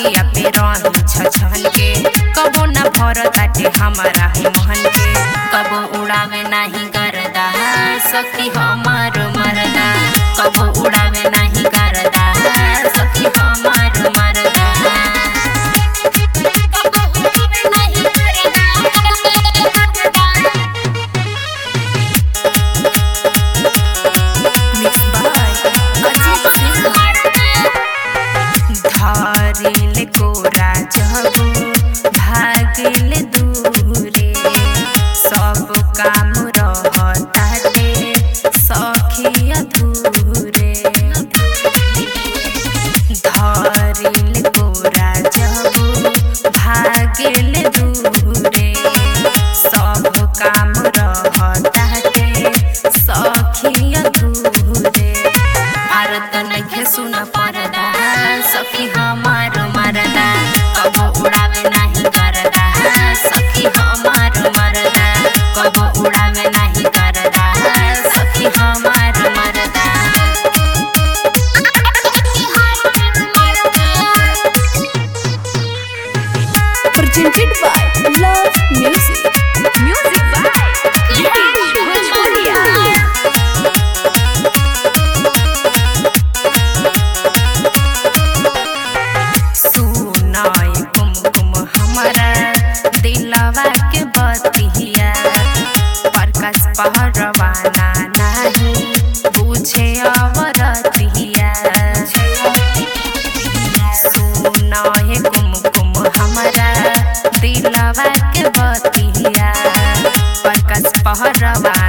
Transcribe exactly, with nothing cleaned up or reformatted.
छतिया पे रही छछन के कबो न भरताटे हमारा है मोहन के कबो उड़ावे नहीं करदा सखी हमार मरदा कबो उड़ावे नहीं करदा सखी हमार मरदा धारिल कोरा जब भागिल दूरे सब काम रहताटे सखी अधूरे धारिल कोरा जब भागिल दूरे सब काम रहताटे सखी अधूरे भारत नइखे सुन परदा सखी हमार मरदा कबो उड़ावे नहीं करदा सखी हमार मरदा कबो उड़ावे नहीं करदा सखी हमार मरदा presented by Love Music. Music by Bhojpuria. सुनाई कुमकुम हमारा दिलवा के बतिया प्रकाश पहरवाना नहीं बुझे अवरतिया सुनाई कुमकुम हमारा दिलवा के बतिया प्रकाश पहरवाना